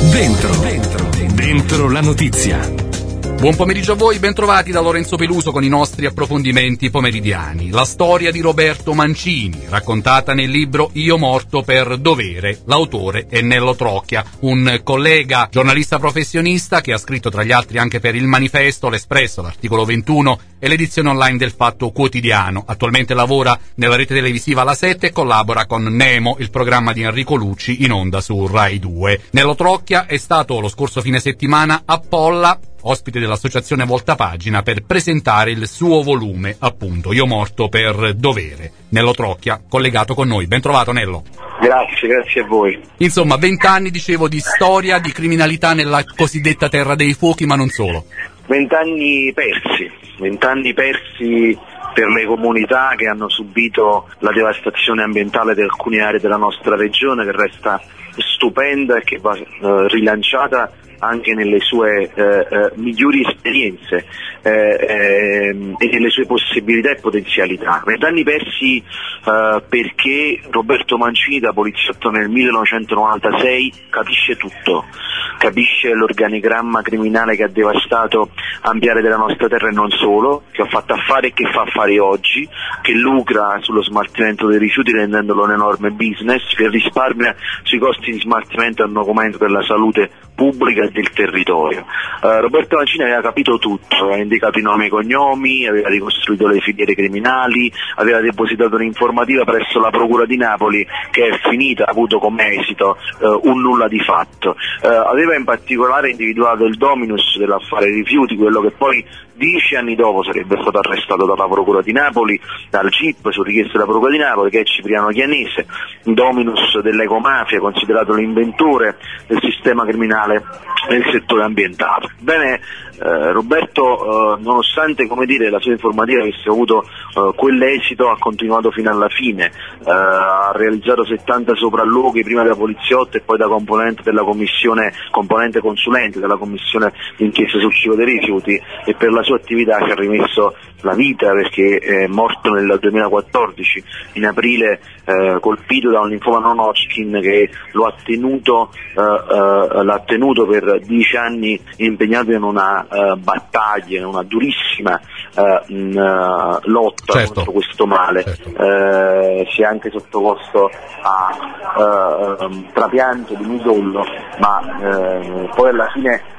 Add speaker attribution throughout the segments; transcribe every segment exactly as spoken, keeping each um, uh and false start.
Speaker 1: Dentro, dentro, dentro la notizia.
Speaker 2: Buon pomeriggio a voi, bentrovati da Lorenzo Peluso con i nostri approfondimenti pomeridiani. La storia di Roberto Mancini, raccontata nel libro Io morto per dovere. L'autore è Nello Trocchia, un collega giornalista professionista che ha scritto tra gli altri anche per Il Manifesto, L'Espresso, l'Articolo ventuno e l'edizione online del Fatto Quotidiano. Attualmente lavora nella rete televisiva La sette e collabora con Nemo, il programma di Enrico Lucci in onda su Rai due. Nello Trocchia è stato lo scorso fine settimana a Polla, ospite dell'associazione Voltapagina, per presentare il suo volume, appunto, Io morto per dovere. Nello Trocchia, collegato con noi. Ben trovato, Nello.
Speaker 3: Grazie, grazie a voi.
Speaker 2: Insomma, vent'anni, dicevo, di storia, di criminalità nella cosiddetta Terra dei Fuochi, ma non solo.
Speaker 3: Vent'anni persi, vent'anni persi per le comunità che hanno subito la devastazione ambientale di alcune aree della nostra regione, che resta stupenda e che va eh, rilanciata anche nelle sue eh, eh, migliori esperienze eh, eh, e nelle sue possibilità e potenzialità. Vent'anni persi eh, perché Roberto Mancini, da poliziotto nel millenovecentonovantasei, capisce tutto, capisce l'organigramma criminale che ha devastato ampi aree della nostra terra e non solo, che ha fatto affari e che fa affari oggi, che lucra sullo smaltimento dei rifiuti rendendolo un enorme business, che risparmia sui costi di smaltimento e un documento per la salute pubblica e del territorio. Uh, Roberto Mancini aveva capito tutto, aveva indicato i nomi e i cognomi, aveva ricostruito le filiere criminali, aveva depositato un'informativa presso la Procura di Napoli che è finita, ha avuto come esito uh, un nulla di fatto. Uh, aveva in particolare individuato il dominus dell'affare rifiuti, quello che poi dieci anni dopo sarebbe stato arrestato dalla Procura di Napoli, dal G I P su richiesta della Procura di Napoli, che è Cipriano Chianese, dominus dell'ecomafia, considerato l'inventore del sistema criminale nel settore ambientale. Bene, eh, Roberto, eh, nonostante, come dire, la sua informativa avesse avuto eh, quell'esito, ha continuato fino alla fine, eh, ha realizzato settanta sopralluoghi, prima da poliziotto e poi da componente della commissione, componente consulente della commissione d'inchiesta sul ciclo dei rifiuti, e per la sua attività ci ha rimesso la vita, perché è morto nel duemilaquattordici, in aprile, eh, colpito da un linfoma non Hodgkin che lo ha tenuto, eh, eh, l'ha tenuto per dieci anni impegnato in una eh, battaglia, in una durissima eh, mh, lotta
Speaker 2: certo.
Speaker 3: contro questo male.
Speaker 2: Certo.
Speaker 3: Eh, si è anche sottoposto a eh, trapianto di midollo, ma eh, poi alla fine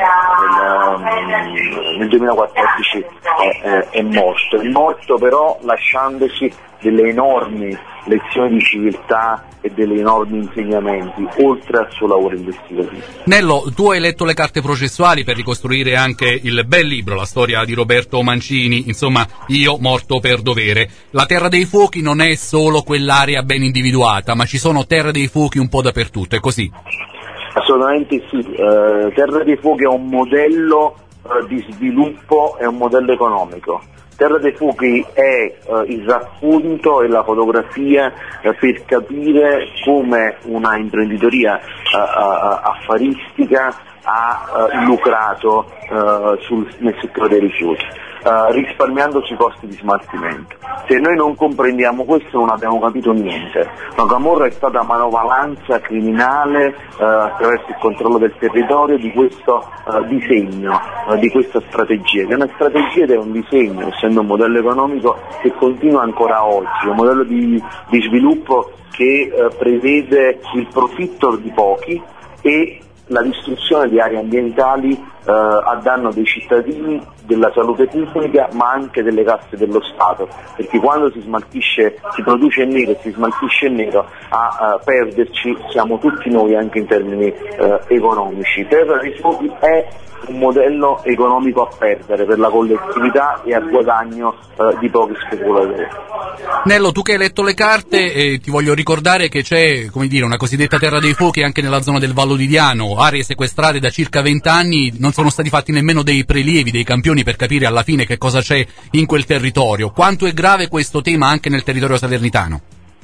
Speaker 3: Nel, nel duemilaquattordici è, è, è morto, è morto però lasciandosi delle enormi lezioni di civiltà e degli enormi insegnamenti, oltre al suo lavoro investigativo.
Speaker 2: Nello, tu hai letto le carte processuali per ricostruire anche il bel libro, la storia di Roberto Mancini, insomma, Io morto per dovere. La Terra dei Fuochi non è solo quell'area ben individuata, ma ci sono terre dei fuochi un po' dappertutto, è così?
Speaker 3: Assolutamente sì, eh, Terra dei Fuochi è un modello eh, di sviluppo, è un modello economico. Terra dei Fuochi è eh, il racconto e la fotografia eh, per capire come una imprenditoria eh, affaristica ha eh, lucrato eh, sul, nel settore dei rifiuti, eh, risparmiando sui costi di smaltimento. Se noi non comprendiamo questo non abbiamo capito niente. La Camorra è stata manovalanza criminale eh, attraverso il controllo del territorio di questo eh, disegno, eh, di questa strategia, che è una strategia ed è un disegno, essendo un modello economico che continua ancora oggi, un modello di, di sviluppo che eh, prevede il profitto di pochi e la distruzione di aree ambientali eh, a danno dei cittadini, della salute pubblica, ma anche delle casse dello Stato, perché quando si smaltisce, si produce in nero e si smaltisce in nero, a uh, perderci siamo tutti noi anche in termini uh, economici. Terra dei Fuochi è un modello economico a perdere per la collettività e a guadagno uh, di pochi speculatori.
Speaker 2: Nello, tu che hai letto le carte, eh, ti voglio ricordare che c'è, come dire, una cosiddetta Terra dei Fuochi anche nella zona del Vallo di Diano, aree sequestrate da circa vent'anni, non sono stati fatti nemmeno dei prelievi, dei campioni per capire alla fine che cosa c'è in quel territorio. Quanto è grave questo tema anche nel territorio salernitano?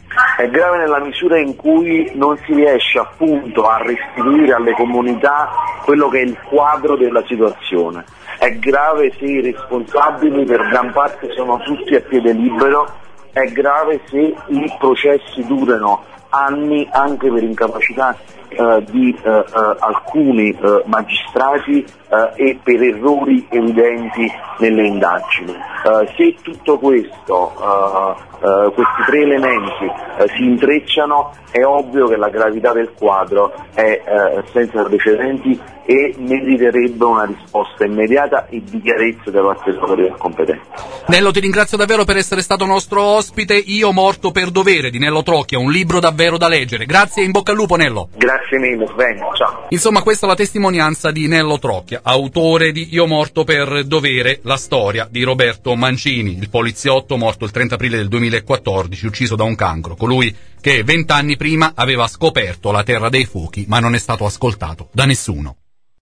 Speaker 3: È grave nella misura in cui non si riesce appunto a restituire alle comunità quello che è il quadro della situazione. È grave se i responsabili per gran parte sono tutti a piede libero, è grave se i processi durano anni anche per incapacità eh, di eh, eh, alcuni eh, magistrati eh, e per errori evidenti nelle indagini. Eh, se tutto questo, eh, eh, questi tre elementi eh, si intrecciano, è ovvio che la gravità del quadro è eh, senza precedenti e meriterebbe una risposta immediata e di chiarezza da parte delle autorità competenti.
Speaker 2: Nello, ti ringrazio davvero per essere stato nostro ospite. Io morto per dovere di Nello Trocchia, un libro davvero da leggere. Grazie e in bocca al lupo, Nello.
Speaker 3: Grazie mille, Sven, ciao.
Speaker 2: Insomma, questa è la testimonianza di Nello Trocchia, autore di Io morto per dovere, la storia di Roberto Mancini, il poliziotto morto il trenta aprile del duemilaquattordici, ucciso da un cancro, colui che vent'anni prima aveva scoperto la terra dei fuochi ma non è stato ascoltato da nessuno.